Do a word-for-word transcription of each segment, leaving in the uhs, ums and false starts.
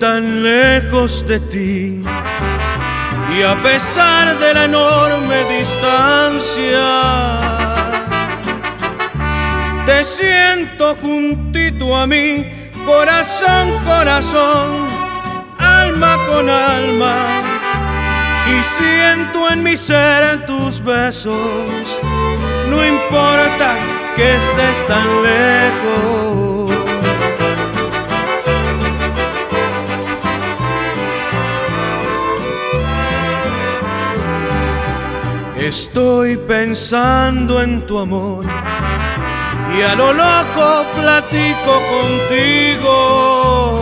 tan lejos de ti, y a pesar de la enorme distancia, te siento juntito a mí, corazón, corazón, alma con alma, y siento en mi ser tus besos, no importa que estés tan lejos. Estoy pensando en tu amor y a lo loco platico contigo.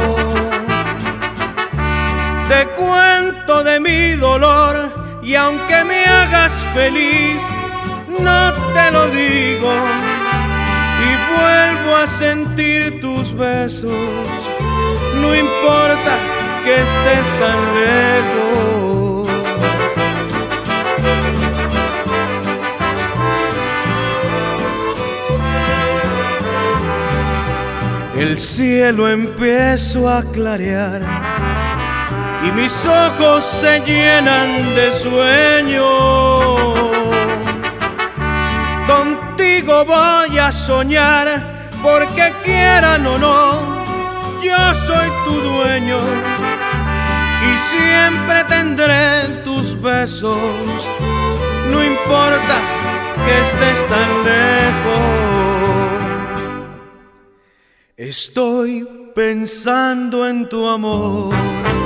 Te cuento de mi dolor y aunque me hagas feliz, no te lo digo. Y vuelvo a sentir tus besos, no importa que estés tan lejos. El cielo empiezo a clarear y mis ojos se llenan de sueño. Contigo voy a soñar, porque quieran o no, yo soy tu dueño y siempre tendré tus besos, no importa que estés tan lejos. Estoy pensando en tu amor